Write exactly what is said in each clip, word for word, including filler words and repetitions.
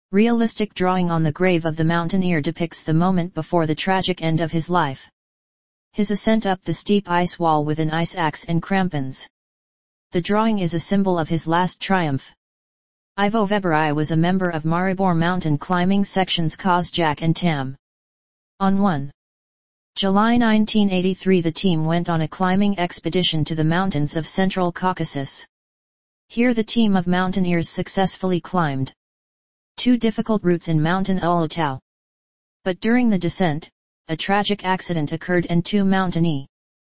Realistic drawing on the grave of the mountaineer depicts the moment before the tragic end of his life. His ascent up the steep ice wall with an ice axe and crampons. The drawing is a symbol of his last triumph. Ivo Weberi was a member of Maribor mountain climbing sections Kozjak and Tam. On the first of July nineteen eighty-three the team went on a climbing expedition to the mountains of Central Caucasus. Here the team of mountaineers successfully climbed two difficult routes in Mountain Ulutau. But during the descent, a tragic accident occurred and two mountaineers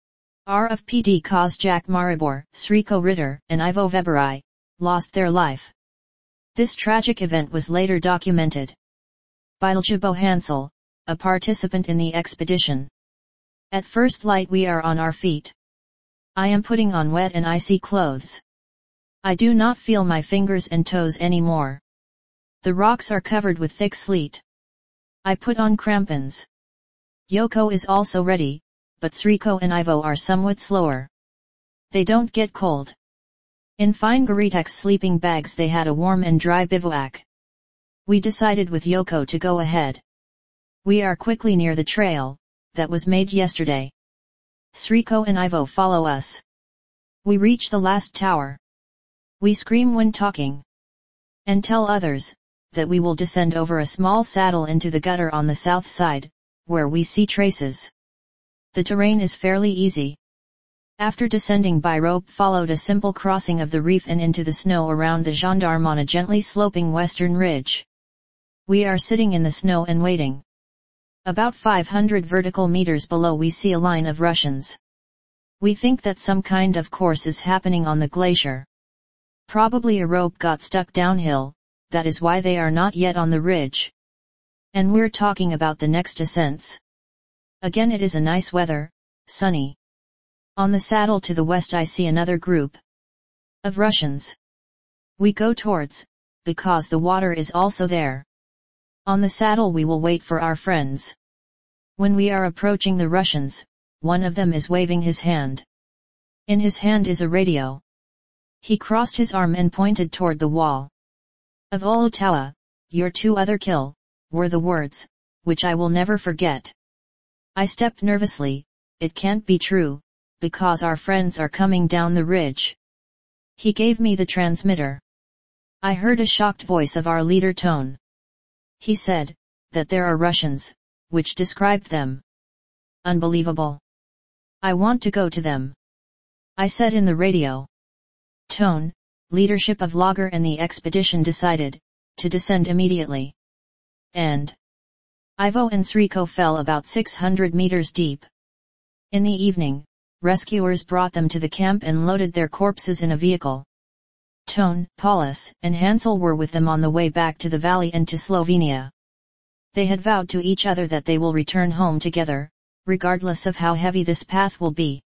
of P D Kozjak Maribor, Sriko Ritter, and Ivo Weberi, lost their life. This tragic event was later documented by Ilja Bohansel, a participant in the expedition. At first light we are on our feet. I am putting on wet and icy clothes. I do not feel my fingers and toes anymore. The rocks are covered with thick sleet. I put on crampons. Yoko is also ready, but Sriko and Ivo are somewhat slower. They don't get cold. In fine Goritex sleeping bags they had a warm and dry bivouac. We decided with Yoko to go ahead. We are quickly near the trail that was made yesterday. Sriko and Ivo follow us. We reach the last tower. We scream when talking. And tell others that we will descend over a small saddle into the gutter on the south side, where we see traces. The terrain is fairly easy. After descending by rope followed a simple crossing of the reef and into the snow around the gendarme on a gently sloping western ridge. We are sitting in the snow and waiting. About five hundred vertical meters below we see a line of Russians. We think that some kind of course is happening on the glacier. Probably a rope got stuck downhill, that is why they are not yet on the ridge. And we're talking about the next ascents. Again it is a nice weather, sunny. On the saddle to the west I see another group of Russians. We go towards, because the water is also there. On the saddle we will wait for our friends. When we are approaching the Russians, one of them is waving his hand. In his hand is a radio. He crossed his arm and pointed toward the wall. Of Ulutawa, your two other kill, were the words, which I will never forget. I stepped nervously, it can't be true, because our friends are coming down the ridge. He gave me the transmitter. I heard a shocked voice of our leader Tone. He said, that there are Russians, which described them. Unbelievable. I want to go to them. I said in the radio. Tone, leadership of Lager and the expedition decided, to descend immediately. And Ivo and Sriko fell about six hundred meters deep. In the evening, rescuers brought them to the camp and loaded their corpses in a vehicle. Tone, Paulus, and Hansel were with them on the way back to the valley and to Slovenia. They had vowed to each other that they will return home together, regardless of how heavy this path will be.